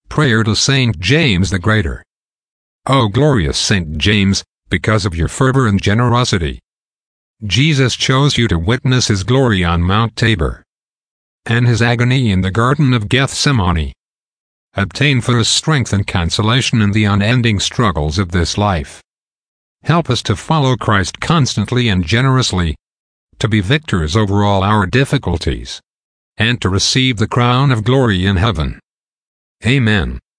Prayer to Saint James the Greater. O glorious Saint James, because of your fervor and generosity, Jesus chose you to witness his glory on Mount Tabor, and his agony in the Garden of Gethsemane. Obtain for us strength and consolation in the unending struggles of this life. Help us to follow Christ constantly and generously, to be victors over all our difficulties, and to receive the crown of glory in heaven. Amen.